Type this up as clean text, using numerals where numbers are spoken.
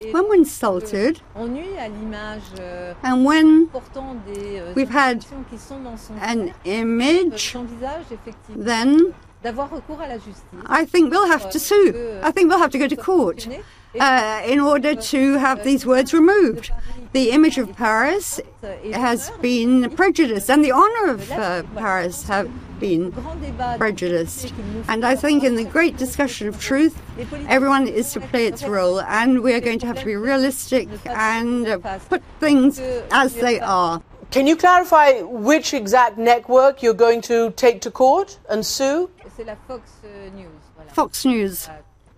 when we're insulted, and when we've had an image, then I think we'll have to sue. I think we'll have to go to court in order to have these words removed. The image of Paris has been prejudiced, and the honor of Paris have been prejudiced. And I think in the great discussion of truth, everyone is to play its role, and we are going to have to be realistic and put things as they are. Can you clarify which exact network you're going to take to court and sue? Fox News.